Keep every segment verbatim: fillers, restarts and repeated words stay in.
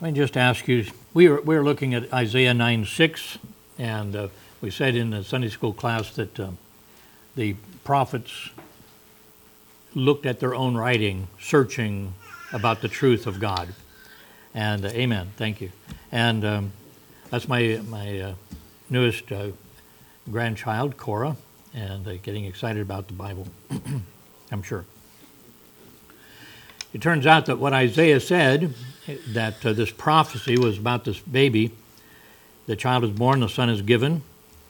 Let me just ask you, we were, we were looking at Isaiah nine six, and uh, we said in the Sunday school class that uh, the prophets looked at their own writing, searching about the truth of God. And uh, amen, thank you. And um, that's my, my uh, newest uh, grandchild, Cora, and uh, getting excited about the Bible, I'm sure. It turns out that what Isaiah said, that uh, this prophecy was about this baby, the child is born, the son is given.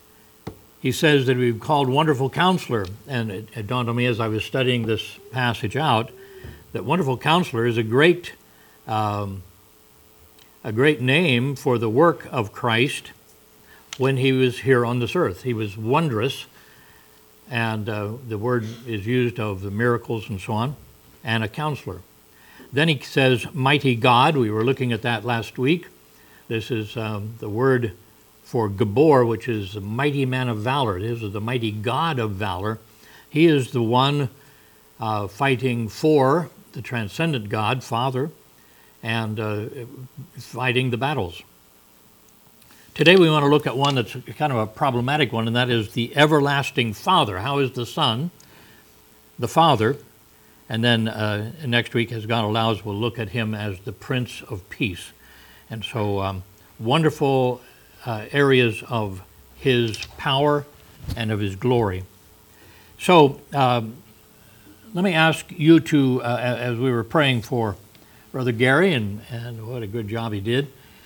He says that we've called Wonderful Counselor, and it, it dawned on me as I was studying this passage out, that Wonderful Counselor is a great, um, a great name for the work of Christ when he was here on this earth. He was wondrous, and uh, the word is used of the miracles and so on, and a counselor. Then he says, Mighty God. We were looking at that last week. This is um, the word for Gabor, which is the mighty man of valor. This is the mighty God of valor. He is the one uh, fighting for the transcendent God, Father, and uh, fighting the battles. Today we want to look at one that's kind of a problematic one, and that is the everlasting Father. How is the Son the Father? And then uh, next week, as God allows, we'll look at him as the Prince of Peace. And so um, wonderful uh, areas of his power and of his glory. So um, let me ask you to, uh, as we were praying for Brother Gary, and, and what a good job he did,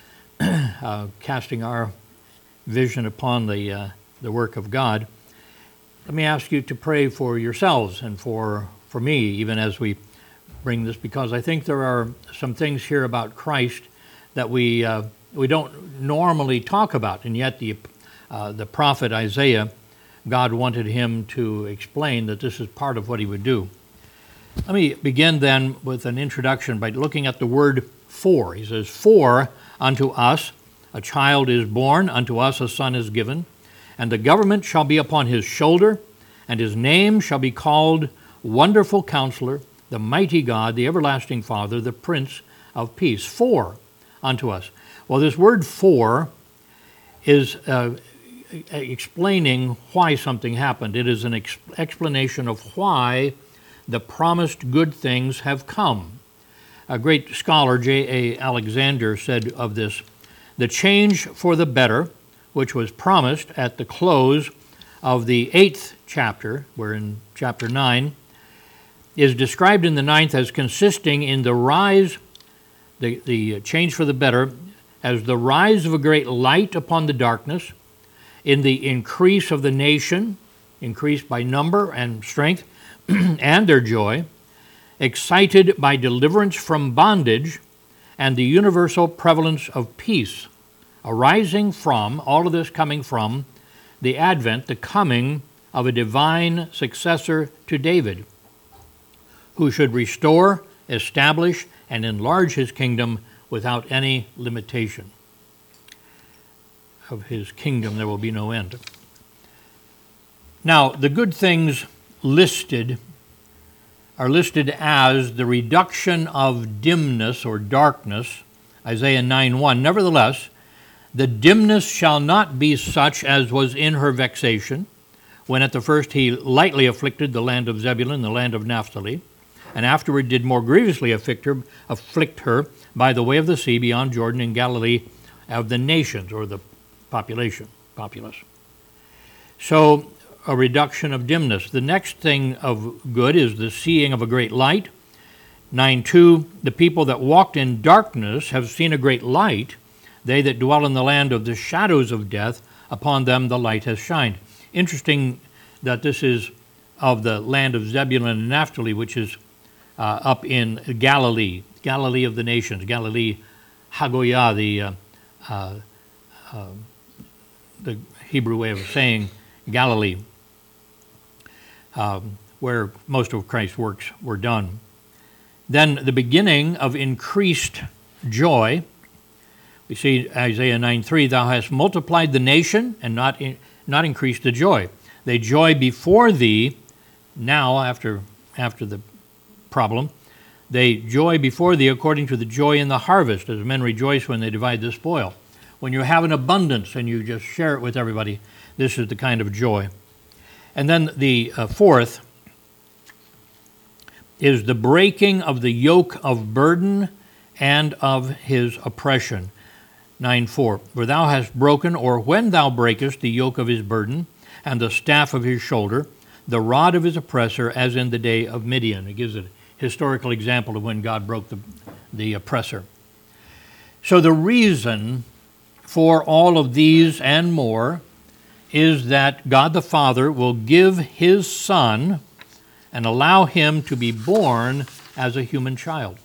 uh, casting our vision upon the, uh, the work of God, let me ask you to pray for yourselves and for for me, even as we bring this, because I think there are some things here about Christ that we uh, we don't normally talk about, and yet the uh, the prophet Isaiah, God wanted him to explain that this is part of what he would do. Let me begin then with an introduction by looking at the word for. He says, For unto us a child is born, unto us a son is given, and the government shall be upon his shoulder, and his name shall be called Wonderful Counselor, the Mighty God, the Everlasting Father, the Prince of Peace. For unto us. Well, this word for is uh, explaining why something happened. It is an ex- explanation of why the promised good things have come. A great scholar, J A Alexander, said of this, the change for the better, which was promised at the close of the eighth chapter, we're in chapter nine, is described in the ninth as consisting in the rise, the, the change for the better, as the rise of a great light upon the darkness, in the increase of the nation, increased by number and strength, and their joy, excited by deliverance from bondage, and the universal prevalence of peace, arising from, all of this coming from, the advent, the coming of a divine successor to David, who should restore, establish, and enlarge his kingdom without any limitation. Of his kingdom there will be no end. Now, the good things listed are listed as the reduction of dimness or darkness, Isaiah nine one. Nevertheless, the dimness shall not be such as was in her vexation, when at the first he lightly afflicted the land of Zebulun, the land of Naphtali, and afterward did more grievously afflict her, afflict her by the way of the sea beyond Jordan in Galilee of the nations, or the population, populace. So, a reduction of dimness. The next thing of good is the seeing of a great light. nine two, the people that walked in darkness have seen a great light. They that dwell in the land of the shadows of death, upon them the light has shined. Interesting that this is of the land of Zebulun and Naphtali, which is uh, up in Galilee, Galilee of the nations, Galilee, Hagoyah, the, uh, uh, uh, the Hebrew way of saying Galilee, um, where most of Christ's works were done. Then the beginning of increased joy. We see Isaiah nine three, thou hast multiplied the nation and not in, not increased the joy. They joy before thee, now after after the problem, They joy before thee according to the joy in the harvest, as men rejoice when they divide the spoil. When you have an abundance and you just share it with everybody, this is the kind of joy. And then the uh, fourth is the breaking of the yoke of burden and of his oppression. nine four, for thou hast broken, or when thou breakest, the yoke of his burden, and the staff of his shoulder, the rod of his oppressor, as in the day of Midian. It gives a historical example of when God broke the, the oppressor. So the reason for all of these and more is that God the Father will give his Son and allow him to be born as a human child.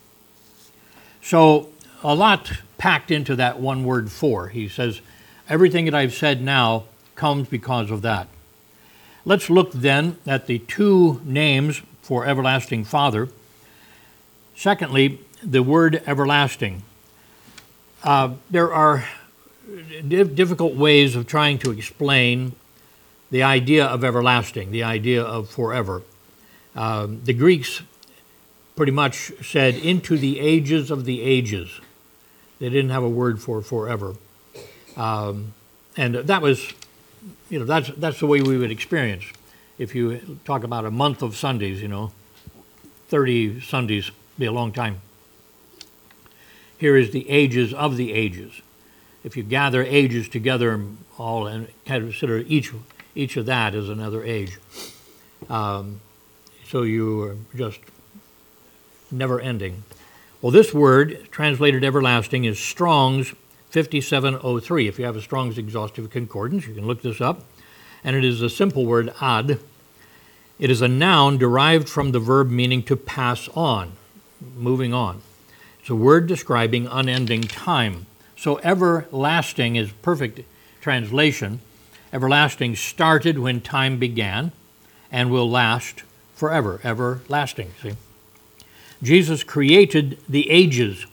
So a lot packed into that one word for. He says, everything that I've said now comes because of that. Let's look then at the two names for everlasting Father. Secondly, the word everlasting. Uh, there are difficult ways of trying to explain the idea of everlasting, the idea of forever. Uh, the Greeks pretty much said into the ages of the ages. They didn't have a word for forever. Um, and that was, you know, that's, that's the way we would experience. If you talk about a month of Sundays, you know, thirty Sundays be a long time. Here is the ages of the ages. If you gather ages together all and consider each each of that as another age. Um, so you are just never ending. Well, this word, translated everlasting, is Strong's fifty-seven oh three. If you have a Strong's Exhaustive Concordance, you can look this up. And it is a simple word, ad. It is a noun derived from the verb meaning to pass on, moving on. It's a word describing unending time. So everlasting is perfect translation. Everlasting started when time began and will last forever, everlasting, see? Jesus created the ages.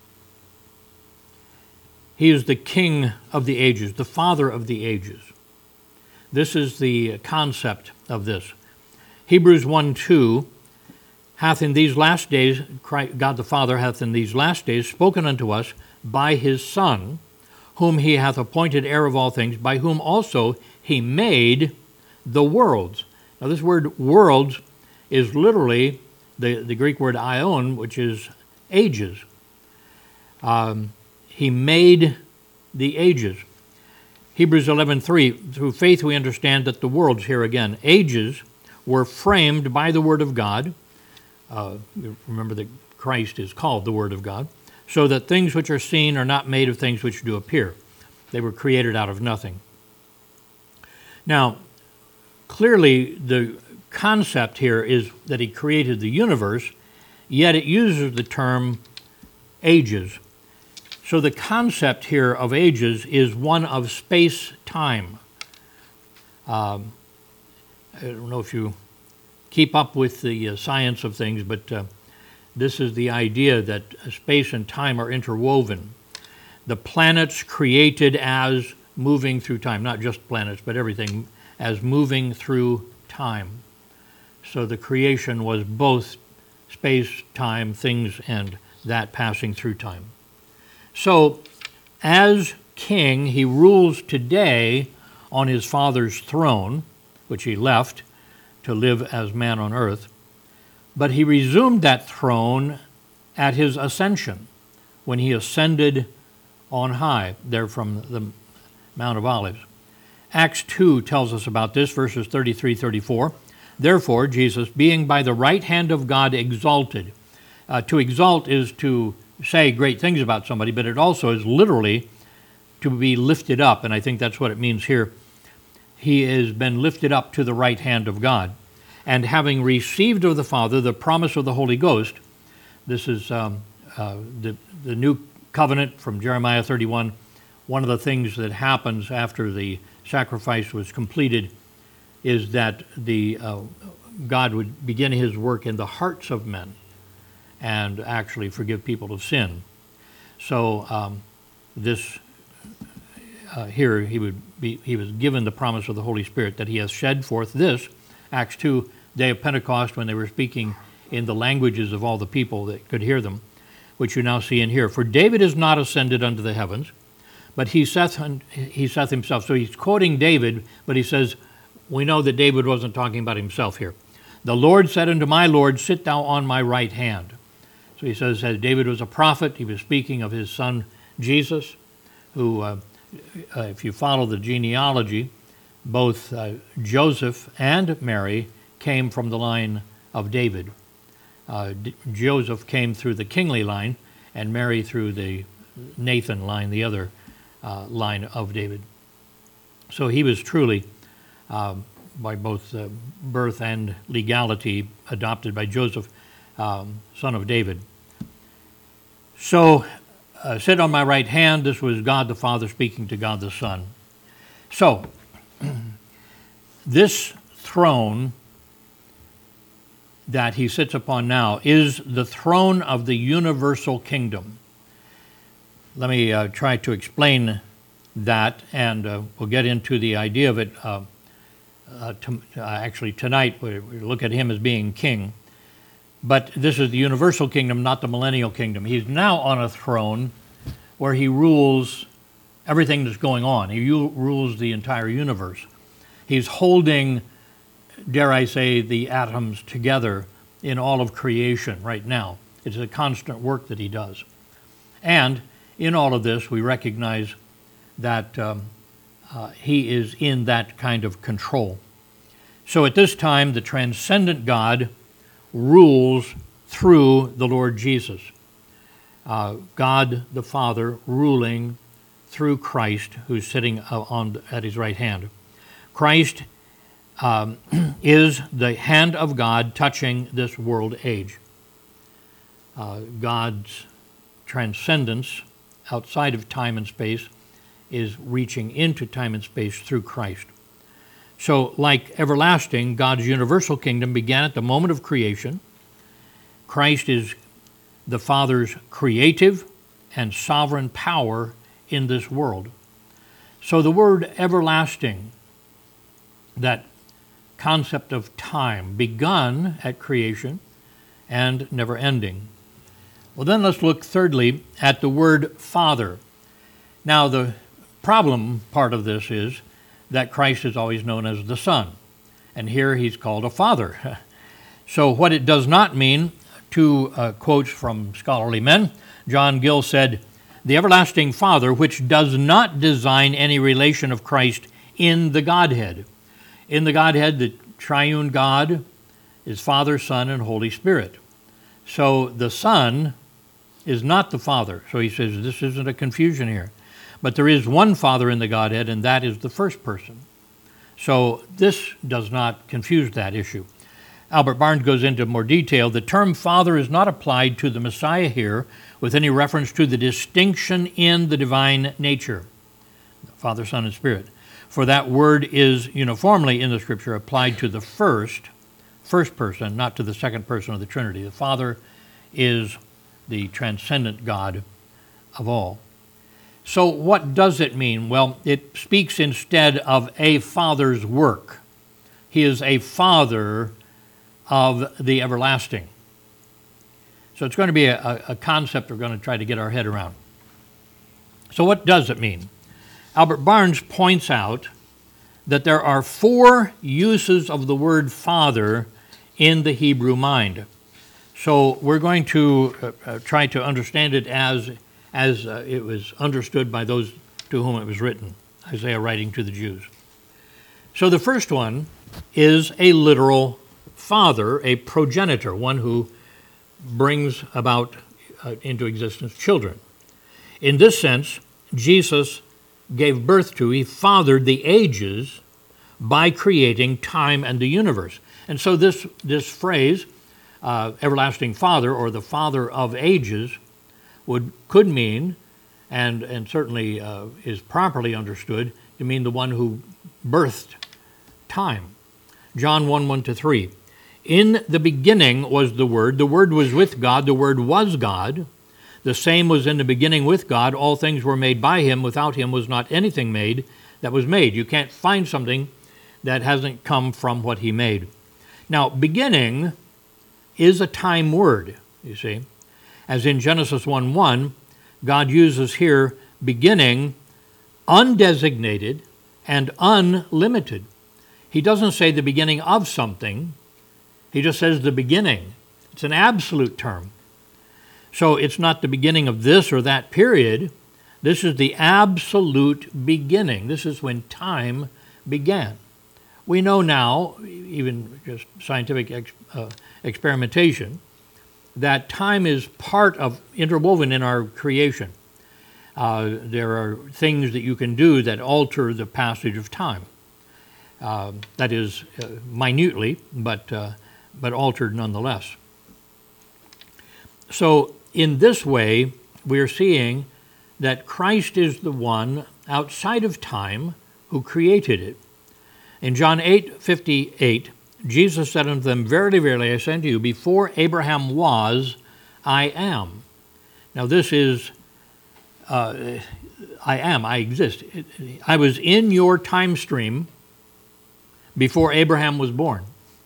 He is the King of the ages, the Father of the ages. This is the concept of this. Hebrews one two, hath in these last days, God the Father hath in these last days spoken unto us by his Son, whom he hath appointed heir of all things, by whom also he made the worlds. Now this word worlds is literally the, the Greek word aion, which is ages. Um, he made the ages. Hebrews eleven three, through faith we understand that the worlds, here again, ages, were framed by the Word of God. Uh, remember that Christ is called the Word of God, so that things which are seen are not made of things which do appear. They were created out of nothing. Now, clearly the concept here is that he created the universe, yet it uses the term ages. So the concept here of ages is one of space-time. Um, I don't know if you keep up with the uh, science of things, but uh, this is the idea that space and time are interwoven. The planets created as moving through time, not just planets, but everything as moving through time. So the creation was both space, time, things, and that passing through time. So as king, he rules today on his Father's throne, which he left to live as man on earth. But he resumed that throne at his ascension, when he ascended on high, there from the Mount of Olives. Acts two tells us about this, verses thirty-three thirty-four. Therefore, Jesus, being by the right hand of God exalted. Uh, to exalt is to say great things about somebody, but it also is literally to be lifted up, and I think that's what it means here. He has been lifted up to the right hand of God. And having received of the Father the promise of the Holy Ghost, this is um, uh, the, the new covenant from Jeremiah thirty-one. One of the things that happens after the sacrifice was completed is that the uh, God would begin his work in the hearts of men and actually forgive people of sin. So um, this uh, here he would be he was given the promise of the Holy Spirit, that he has shed forth this, Acts two, day of Pentecost, when they were speaking in the languages of all the people that could hear them, which you now see and hear. For David is not ascended unto the heavens, but he saith, he saith himself. So he's quoting David, but he says, we know that David wasn't talking about himself here. The Lord said unto my Lord, sit thou on my right hand. So he says, as David was a prophet, he was speaking of his son Jesus, who, uh, uh, if you follow the genealogy, both uh, Joseph and Mary came from the line of David. Uh, D- Joseph came through the kingly line, and Mary through the Nathan line, the other uh, line of David. So he was truly, uh, by both uh, birth and legality, adopted by Joseph, um, son of David. So, uh, sit on my right hand, this was God the Father speaking to God the Son. So, this throne that he sits upon now is the throne of the universal kingdom. Let me uh, try to explain that, and uh, we'll get into the idea of it. Uh, uh, to, uh, actually, tonight we, we look at him as being king. But this is the universal kingdom, not the millennial kingdom. He's now on a throne where he rules everything that's going on. He u- rules the entire universe. He's holding, dare I say, the atoms together in all of creation right now. It's a constant work that he does. And in all of this, we recognize that um, uh, he is in that kind of control. So at this time, the transcendent God rules through the Lord Jesus. Uh, God the Father ruling through Christ, who's sitting on at his right hand. Christ um, is the hand of God touching this world age. Uh, God's transcendence outside of time and space is reaching into time and space through Christ. So, like everlasting, God's universal kingdom began at the moment of creation. Christ is the Father's creative and sovereign power in this world. So the word everlasting, that concept of time, begun at creation and never ending. Well, then let's look thirdly at the word Father. Now, the problem part of this is that Christ is always known as the Son, and here he's called a Father. So what it does not mean, two uh, quotes from scholarly men. John Gill said, the everlasting Father, which does not design any relation of Christ in the Godhead. In the Godhead, the triune God is Father, Son, and Holy Spirit. So the Son is not the Father. So he says this isn't a confusion here. But there is one Father in the Godhead, and that is the first person. So this does not confuse that issue. Albert Barnes goes into more detail. The term Father is not applied to the Messiah here with any reference to the distinction in the divine nature, Father, Son, and Spirit. For that word is uniformly in the Scripture applied to the first, first person, not to the second person of the Trinity. The Father is the transcendent God of all. So what does it mean? Well, it speaks instead of a father's work. He is a father of the everlasting. So it's going to be a, a concept we're going to try to get our head around. So what does it mean? Albert Barnes points out that there are four uses of the word father in the Hebrew mind. So we're going to uh, uh, try to understand it as as uh, it was understood by those to whom it was written, Isaiah writing to the Jews. So the first one is a literal father, a progenitor, one who brings about uh, into existence children. In this sense, Jesus gave birth to, he fathered the ages by creating time and the universe. And so this, this phrase, uh, everlasting Father, or the Father of ages, would could mean, and, and certainly uh, is properly understood, to mean the one who birthed time. John one, one to three. In the beginning was the Word. The Word was with God. The Word was God. The same was in the beginning with God. All things were made by him. Without him was not anything made that was made. You can't find something that hasn't come from what he made. Now, beginning is a time word, you see. As in Genesis one one, God uses here beginning, undesignated, and unlimited. He doesn't say the beginning of something. He just says the beginning. It's an absolute term. So it's not the beginning of this or that period. This is the absolute beginning. This is when time began. We know now, even just scientific ex, uh, experimentation, that time is part of, interwoven in our creation. Uh, there are things that you can do that alter the passage of time. Uh, that is, uh, minutely, but, uh, but altered nonetheless. So in this way, we're seeing that Christ is the one outside of time who created it. In John eight fifty-eight, Jesus said unto them, Verily, verily, I say unto you, before Abraham was, I am. Now this is, uh, I am, I exist. I was in your time stream before Abraham was born.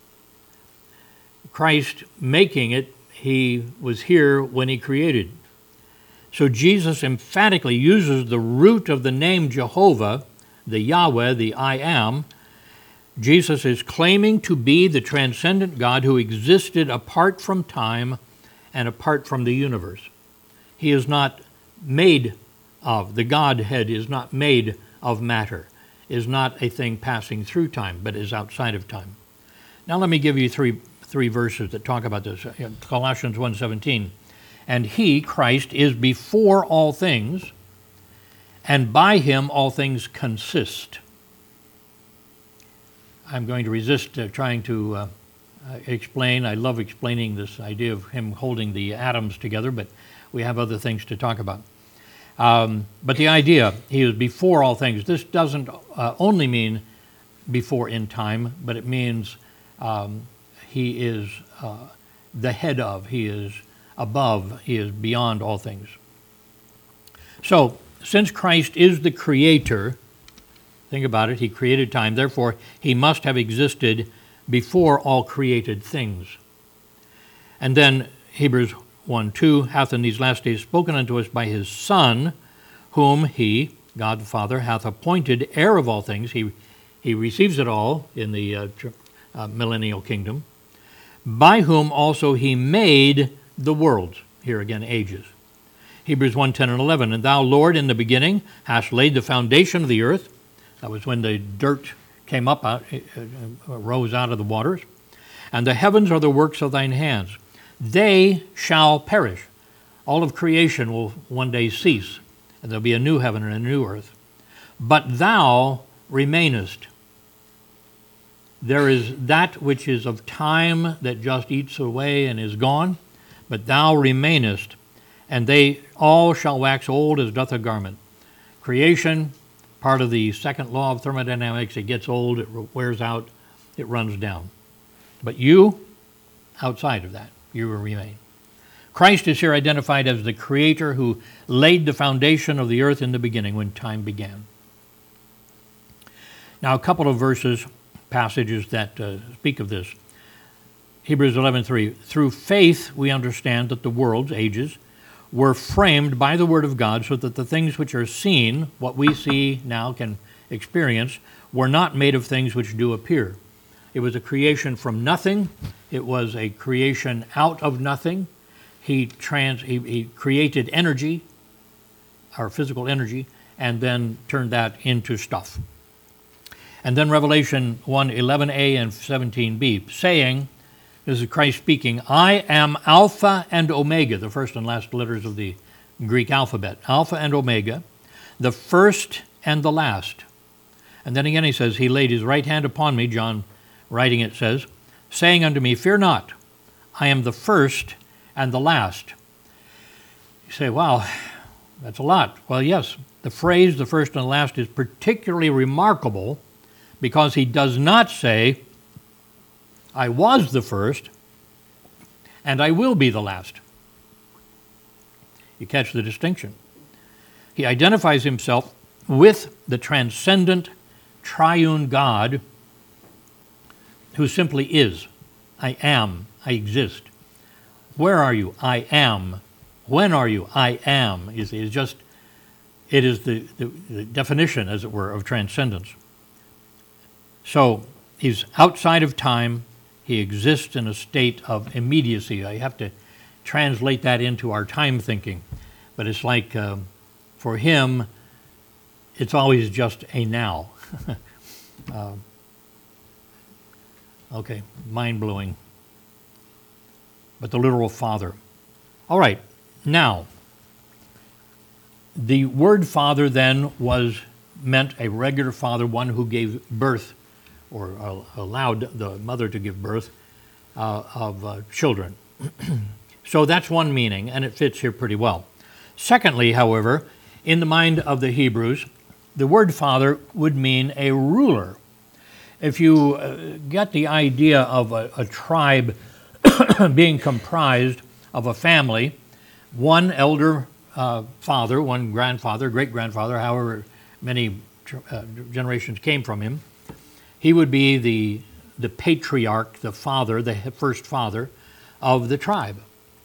Christ making it, he was here when he created. So Jesus emphatically uses the root of the name Jehovah, the Yahweh, the I am. Jesus is claiming to be the transcendent God who existed apart from time and apart from the universe. He is not made of, the Godhead is not made of matter, is not a thing passing through time, but is outside of time. Now let me give you three three verses that talk about this. Colossians one seventeen. And he, Christ, is before all things, and by him all things consist. I'm going to resist uh, trying to uh, uh, explain. I love explaining this idea of him holding the atoms together, but we have other things to talk about. Um, but the idea, he is before all things, this doesn't uh, only mean before in time, but it means um, he is uh, the head of, he is above, he is beyond all things. So, since Christ is the creator, think about it, he created time, therefore he must have existed before all created things. And then Hebrews one two, hath in these last days spoken unto us by his Son, whom he, God the Father, hath appointed heir of all things. He, he receives it all in the uh, uh, millennial kingdom, by whom also he made the worlds, here again ages. Hebrews one ten and eleven, and thou, Lord, in the beginning hast laid the foundation of the earth. That was when the dirt came up, out, uh, rose out of the waters. And the heavens are the works of thine hands. They shall perish. All of creation will one day cease, and there'll be a new heaven and a new earth. But thou remainest. There is that which is of time that just eats away and is gone, but thou remainest, and they all shall wax old as doth a garment. Creation, part of the second law of thermodynamics, it gets old, it wears out, it runs down. But you, outside of that, you will remain. Christ is here identified as the creator who laid the foundation of the earth in the beginning when time began. Now, a couple of verses, passages that uh, speak of this. Hebrews eleven three, through faith we understand that the worlds, ages, were framed by the word of God, so that the things which are seen, what we see now can experience, were not made of things which do appear. It was a creation from nothing. It was a creation out of nothing. He, trans, he, he created energy, our physical energy, and then turned that into stuff. And then Revelation one eleven a and seventeen b, saying, this is Christ speaking, I am Alpha and Omega, the first and last letters of the Greek alphabet, Alpha and Omega, the first and the last. And then again he says, he laid his right hand upon me, John writing it says, saying unto me, fear not, I am the first and the last. You say, wow, that's a lot. Well, yes, the phrase, the first and the last, is particularly remarkable because he does not say, I was the first, and I will be the last. You catch the distinction. He identifies himself with the transcendent, triune God who simply is. I am. I exist. Where are you? I am. When are you? I am. You see, it's just, it is the, the, the definition, as it were, of transcendence. So he's outside of time. He exists in a state of immediacy. I have to translate that into our time thinking. But it's like, uh, for him, it's always just a now. uh, okay, mind-blowing. But the literal Father. All right, now, the word Father then was meant a regular father, one who gave birth or uh, allowed the mother to give birth uh, of uh, children. So that's one meaning, and it fits here pretty well. Secondly, however, in the mind of the Hebrews, the word father would mean a ruler. If you uh, get the idea of a, a tribe being comprised of a family, one elder uh, father, one grandfather, great-grandfather, however many uh, generations came from him, he would be the, the patriarch, the father, the first father of the tribe.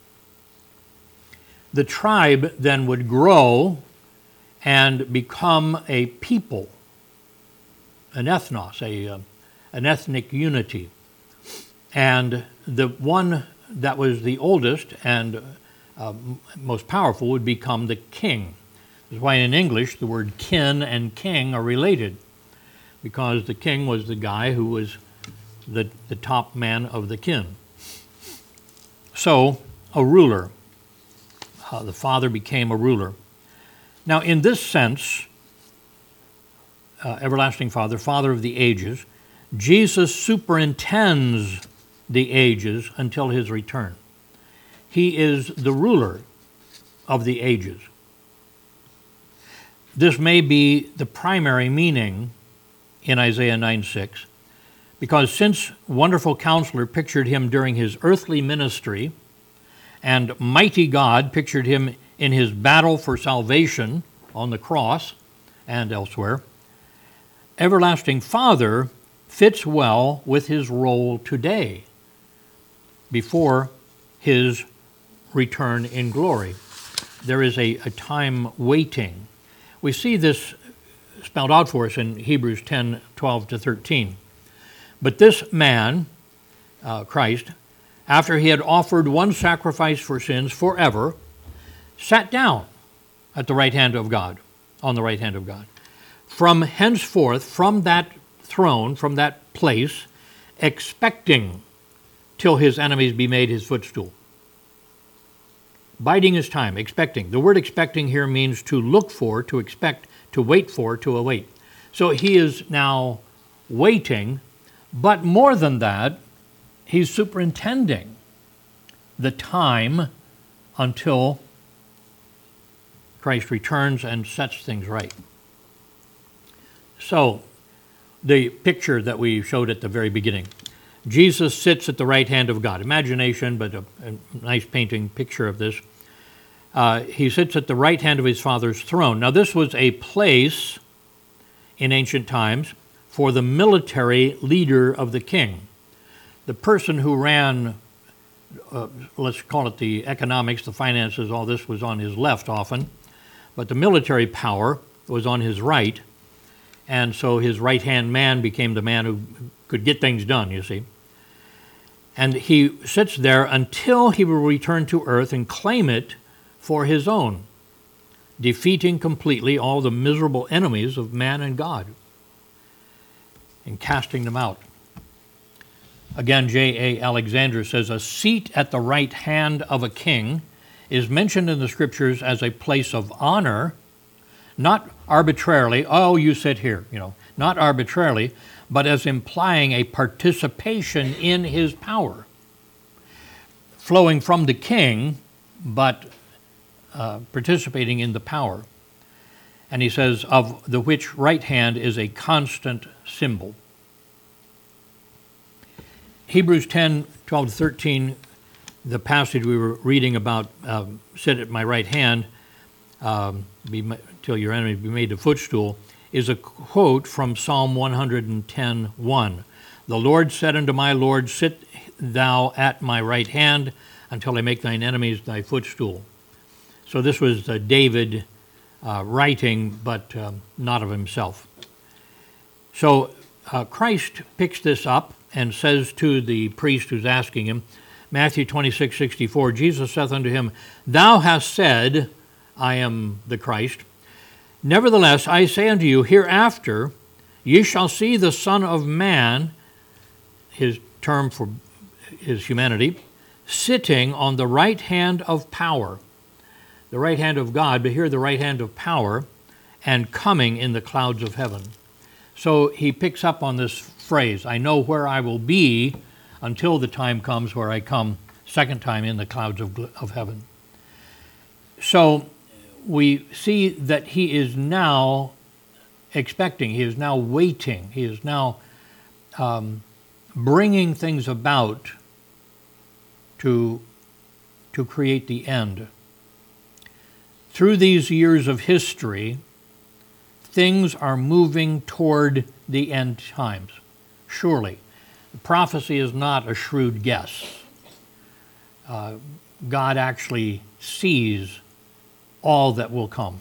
The tribe then would grow and become a people, an ethnos, a, uh, an ethnic unity. And the one that was the oldest and uh, most powerful would become the king. That's why in English the word kin and king are related, because the king was the guy who was the, the top man of the kin. So, a ruler. Uh, the father became a ruler. Now, in this sense, uh, everlasting Father, Father of the ages, Jesus superintends the ages until his return. He is the ruler of the ages. This may be the primary meaning in Isaiah nine six, because since Wonderful Counselor pictured him during his earthly ministry, and Mighty God pictured him in his battle for salvation on the cross and elsewhere, Everlasting Father fits well with his role today before his return in glory. There is a, a time waiting. We see this spelled out for us in Hebrews ten twelve to thirteen. But this man, uh, Christ, after he had offered one sacrifice for sins forever, sat down at the right hand of God, on the right hand of God. From henceforth, from that throne, from that place, expecting till his enemies be made his footstool. Biding his time, expecting. The word expecting here means to look for, to expect, to wait for, to await. So he is now waiting, but more than that, he's superintending the time until Christ returns and sets things right. So, the picture that we showed at the very beginning. Jesus sits at the right hand of God. Imagination, but a, a nice painting picture of this. Uh, he sits at the right hand of his Father's throne. Now, this was a place in ancient times for the military leader of the king. The person who ran, uh, let's call it the economics, the finances, all this was on his left often, but the military power was on his right, and so his right-hand man became the man who could get things done, you see. And he sits there until he will return to earth and claim it for his own, defeating completely all the miserable enemies of man and God and casting them out. Again, J A Alexander says, a seat at the right hand of a king is mentioned in the scriptures as a place of honor, not arbitrarily, oh, you sit here, you know, not arbitrarily, but as implying a participation in his power, flowing from the king, but uh, participating in the power. And he says, of the which right hand is a constant symbol. Hebrews ten twelve to thirteen, the passage we were reading about, um, sit at my right hand, um, be, till your enemy be made a footstool, is a quote from Psalm one ten one. The Lord said unto my Lord, sit thou at my right hand until I make thine enemies thy footstool. So this was uh, David uh, writing, but um, not of himself. So uh, Christ picks this up and says to the priest who's asking him, Matthew twenty-six sixty-four, Jesus saith unto him, Thou hast said, I am the Christ. Nevertheless, I say unto you, hereafter ye shall see the Son of Man, his term for his humanity, sitting on the right hand of power, the right hand of God, but here the right hand of power, and coming in the clouds of heaven. So he picks up on this phrase, I know where I will be until the time comes where I come second time in the clouds of, of heaven. So we see that he is now expecting, he is now waiting, he is now um, bringing things about to, to create the end. Through these years of history, things are moving toward the end times, surely. The prophecy is not a shrewd guess. Uh, God actually sees all that will come.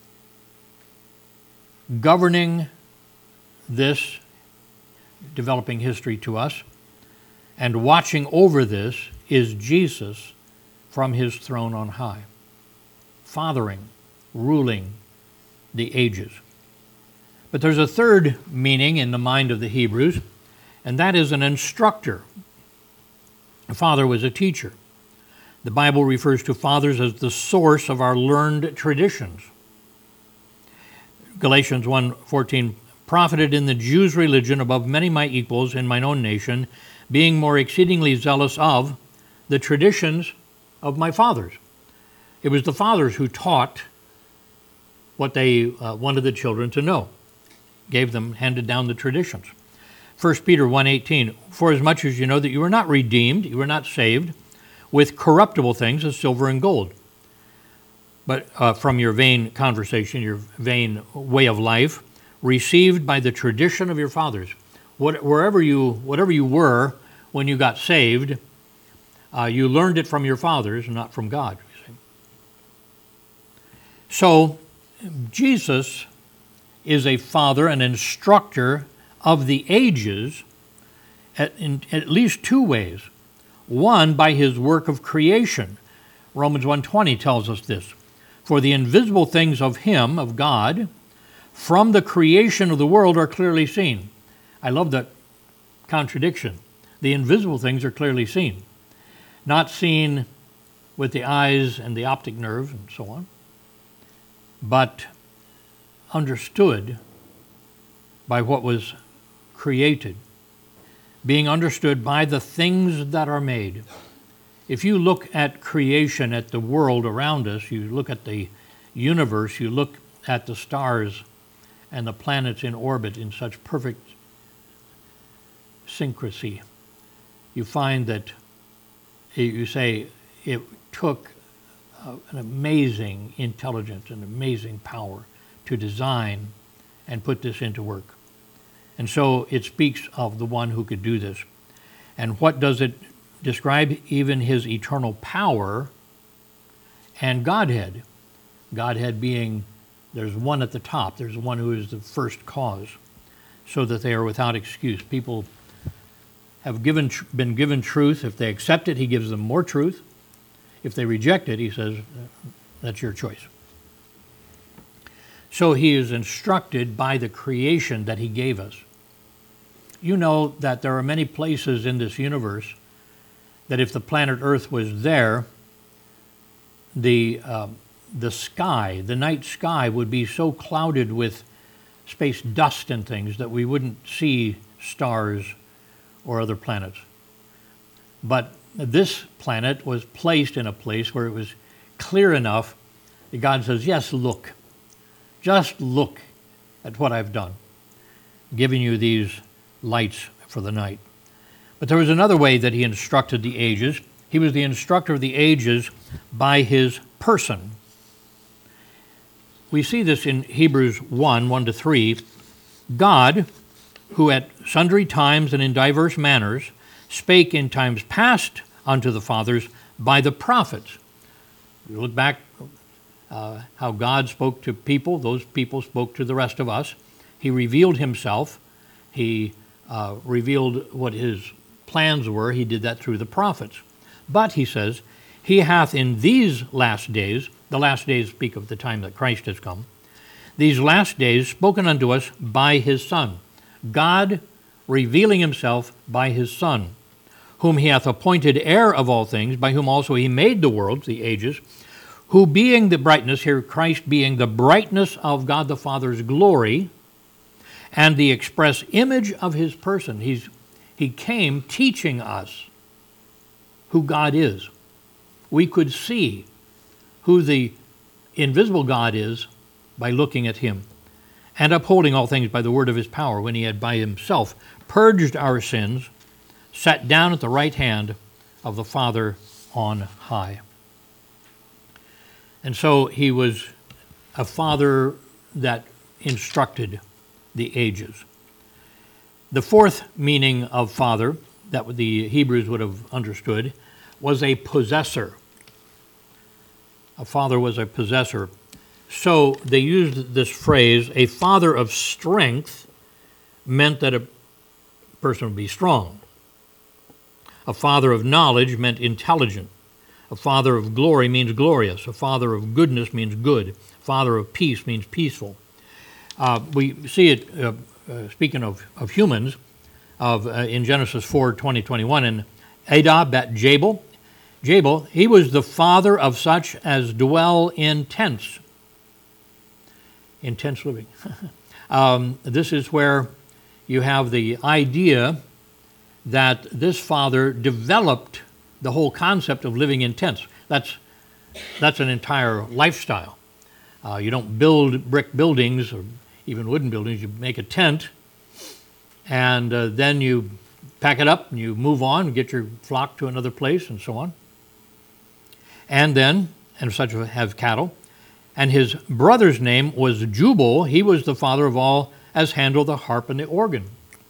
Governing this, developing history to us, and watching over this is Jesus from his throne on high, fathering, ruling the ages. But there's a third meaning in the mind of the Hebrews, and that is an instructor. A father was a teacher. The Bible refers to fathers as the source of our learned traditions. Galatians one fourteen, profited in the Jews' religion above many my equals in mine own nation, being more exceedingly zealous of the traditions of my fathers. It was the fathers who taught what they uh, wanted the children to know, gave them, handed down the traditions. First Peter one eighteen, for as much as you know that you were not redeemed, you were not saved, with corruptible things as silver and gold, but uh, from your vain conversation, your vain way of life, received by the tradition of your fathers. What, wherever you, whatever you were when you got saved, uh, you learned it from your fathers, not from God. You see. So Jesus is a father, an instructor of the ages, at, in at least two ways. One, by his work of creation. Romans one twenty tells us this. For the invisible things of him, of God, from the creation of the world are clearly seen. I love that contradiction. The invisible things are clearly seen. Not seen with the eyes and the optic nerve and so on, but understood by what was created, being understood by the things that are made. If you look at creation, at the world around us, you look at the universe, you look at the stars and the planets in orbit in such perfect syncrasy, you find that you say it took an amazing intelligence, an amazing power to design and put this into work. And so it speaks of the one who could do this. And what does it describe? Even his eternal power and Godhead. Godhead being, there's one at the top, there's one who is the first cause, so that they are without excuse. People have given, been given truth. If they accept it, he gives them more truth. If they reject it, he says, that's your choice. So he is instructed by the creation that he gave us. You know that there are many places in this universe that if the planet Earth was there, the, uh, the sky, the night sky would be so clouded with space dust and things that we wouldn't see stars or other planets. But this planet was placed in a place where it was clear enough that God says, yes, look. Just look at what I've done, giving you these lights for the night. But there was another way that he instructed the ages. He was the instructor of the ages by his person. We see this in Hebrews one, one to three. God, who at sundry times and in diverse manners spake in times past unto the fathers by the prophets. You look back uh, how God spoke to people. Those people spoke to the rest of us. He revealed himself. He uh, revealed what his plans were. He did that through the prophets. But, he says, he hath in these last days, the last days speak of the time that Christ has come, these last days spoken unto us by his Son. God revealing himself by his Son, whom he hath appointed heir of all things, by whom also he made the worlds, the ages, who being the brightness, here Christ being the brightness of God the Father's glory, and the express image of his person. He's, he came teaching us who God is. We could see who the invisible God is by looking at him, and upholding all things by the word of his power, when he had by himself purged our sins, sat down at the right hand of the Father on high. And so he was a father that instructed the ages. The fourth meaning of father that the Hebrews would have understood was a possessor. A father was a possessor. So they used this phrase, a father of strength, meant that a person would be strong. A father of knowledge meant intelligent. A father of glory means glorious. A father of goodness means good. Father of peace means peaceful. Uh, we see it, uh, uh, speaking of, of humans, of uh, in Genesis four, twenty, twenty-one, and Adah bet Jabal. Jabal, he was the father of such as dwell in tents. In tents living. um, this is where you have the idea that this father developed the whole concept of living in tents. That's, that's an entire lifestyle. Uh, you don't build brick buildings or even wooden buildings. You make a tent, and uh, then you pack it up and you move on, get your flock to another place, and so on. And then, and such have cattle. And his brother's name was Jubal. He was the father of all as handle the harp and the organ.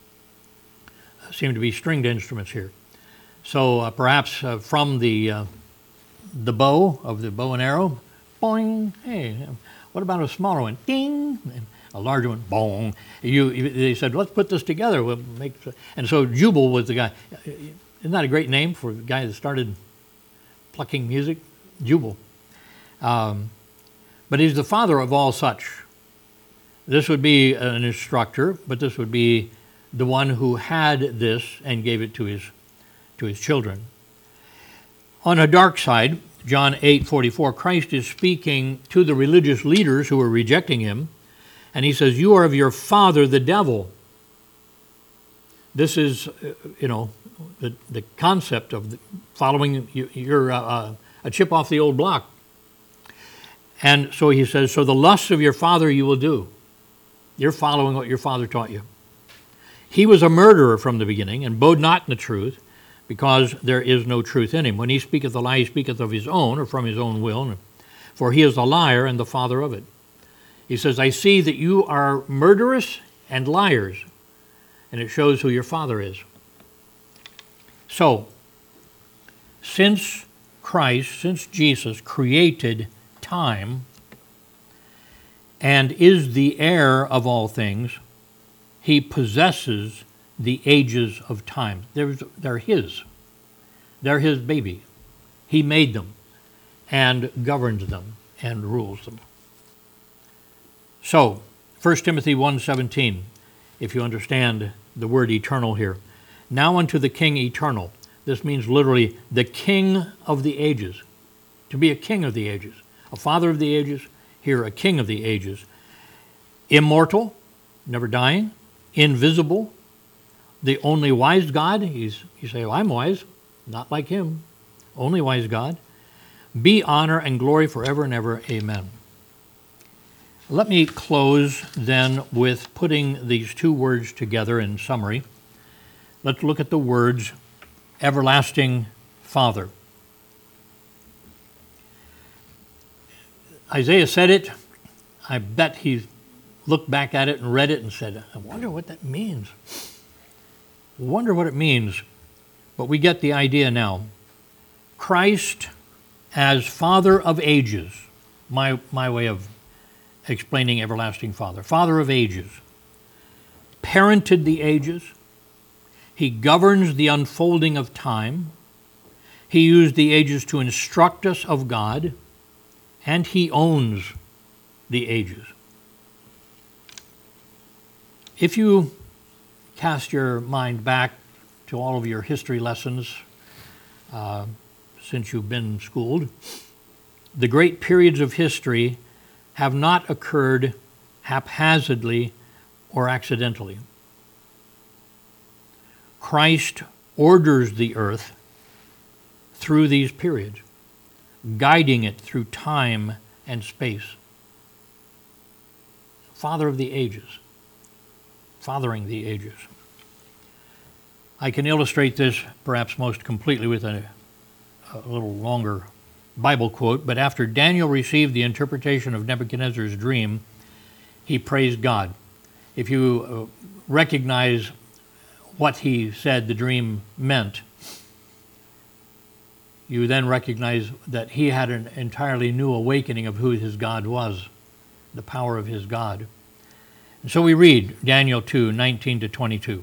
Seem to be stringed instruments here. So uh, perhaps uh, from the uh, the bow of the bow and arrow, boing. Hey, what about a smaller one? Ding. And a larger one, boing. You, you, they said, let's put this together. We'll make. And so Jubal was the guy. Isn't that a great name for the guy that started plucking music? Jubal. Um, but he's the father of all such. This would be an instructor, but this would be the one who had this and gave it to his to his children. On a dark side, John eight forty-four, Christ is speaking to the religious leaders who are rejecting him, and he says, you are of your father, the devil. This is, you know, the, the concept of following, you're uh, a chip off the old block. And so he says, so the lusts of your father you will do. You're following what your father taught you. He was a murderer from the beginning, and bode not in the truth, because there is no truth in him. When he speaketh a lie, he speaketh of his own, or from his own will, for he is a liar and the father of it. He says, I see that you are murderous and liars, and it shows who your father is. So, since Christ, since Jesus created time and is the heir of all things, he possesses the ages of time. They're, they're his. They're his baby. He made them and governs them and rules them. So, First Timothy one seventeen, if you understand the word eternal here. Now unto the King eternal. This means literally the King of the ages. To be a king of the ages. A father of the ages, here a king of the ages. Immortal, never dying. Invisible, the only wise God. He's, you say, well, I'm wise. Not like him. Only wise God. Be honor and glory forever and ever. Amen. Let me close then with putting these two words together in summary. Let's look at the words everlasting Father. Isaiah said it. I bet he looked back at it and read it and said, I wonder what that means. I wonder what it means. But we get the idea now. Christ as Father of ages, my, my way of explaining everlasting Father, Father of ages, parented the ages. He governs the unfolding of time. He used the ages to instruct us of God, and he owns the ages. If you cast your mind back to all of your history lessons uh, since you've been schooled, the great periods of history have not occurred haphazardly or accidentally. Christ orders the earth through these periods, guiding it through time and space. Father of the ages, fathering the ages. I can illustrate this perhaps most completely with a, a little longer Bible quote, but after Daniel received the interpretation of Nebuchadnezzar's dream, he praised God. If you uh, recognize what he said the dream meant, you then recognize that he had an entirely new awakening of who his God was, the power of his God. And so we read Daniel two, nineteen to twenty-two.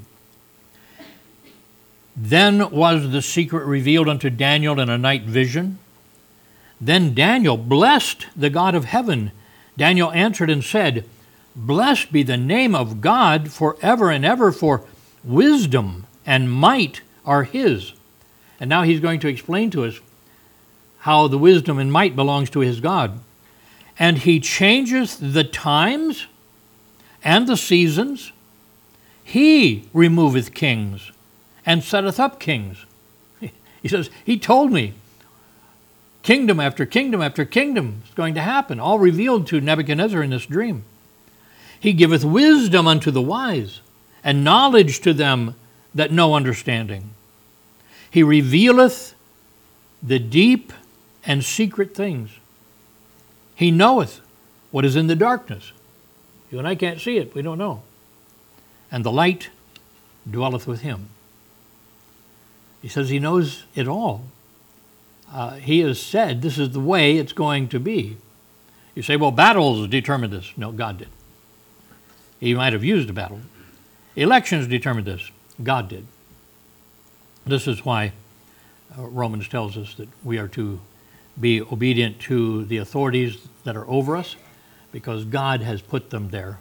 Then was the secret revealed unto Daniel in a night vision. Then Daniel blessed the God of heaven. Daniel answered and said, Blessed be the name of God forever and ever, for wisdom and might are his. And now he's going to explain to us how the wisdom and might belongs to his God. And he changeth the times and the seasons. He removeth kings and setteth up kings. He says, he told me, kingdom after kingdom after kingdom is going to happen, all revealed to Nebuchadnezzar in this dream. He giveth wisdom unto the wise, and knowledge to them that know understanding. He revealeth the deep and secret things. He knoweth what is in the darkness. You and I can't see it, we don't know. And the light dwelleth with him. He says he knows it all. Uh, he has said this is the way it's going to be. You say, well, battles determine this. No, God did. He might have used a battle. Elections determined this. God did. This is why uh, Romans tells us that we are to be obedient to the authorities that are over us, because God has put them there.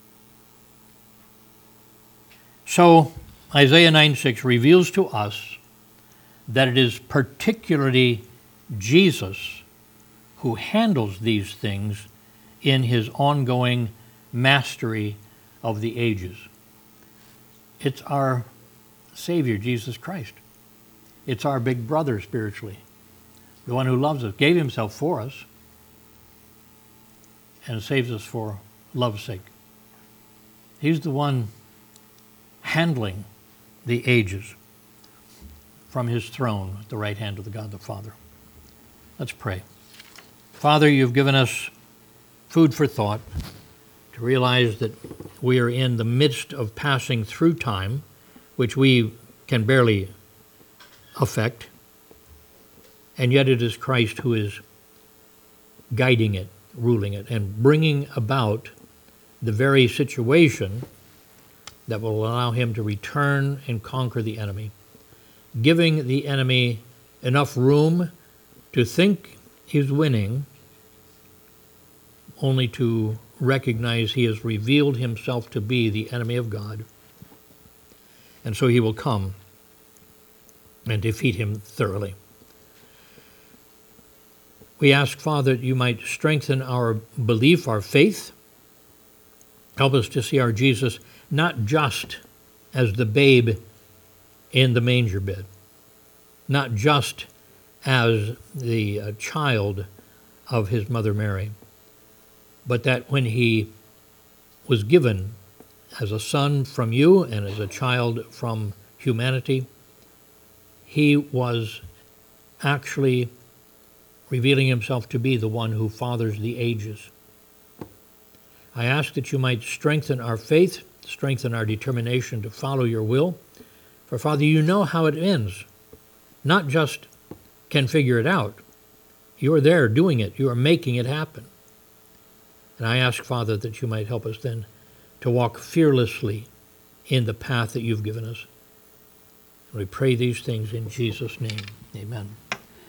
So Isaiah nine six reveals to us that it is particularly Jesus who handles these things in his ongoing mastery of the ages. It's our Savior, Jesus Christ. It's our big brother spiritually, the one who loves us, gave himself for us, and saves us for love's sake. He's the one handling the ages from his throne at the right hand of the God the Father. Let's pray. Father, you've given us food for thought to realize that we are in the midst of passing through time, which we can barely affect, and yet it is Christ who is guiding it, ruling it, and bringing about the very situation that will allow him to return and conquer the enemy, giving the enemy enough room to think he's winning, only to recognize he has revealed himself to be the enemy of God. And so he will come and defeat him thoroughly. We ask, Father, that you might strengthen our belief, our faith. Help us to see our Jesus not just as the babe in the manger bed, not just as the uh, child of his mother Mary, but that when he was given as a son from you and as a child from humanity, he was actually revealing himself to be the one who fathers the ages. I ask that you might strengthen our faith, strengthen our determination to follow your will. For, Father, you know how it ends. Not just can figure it out. You're there doing it. You are making it happen. And I ask, Father, that you might help us then to walk fearlessly in the path that you've given us. And we pray these things in Jesus' name. Amen.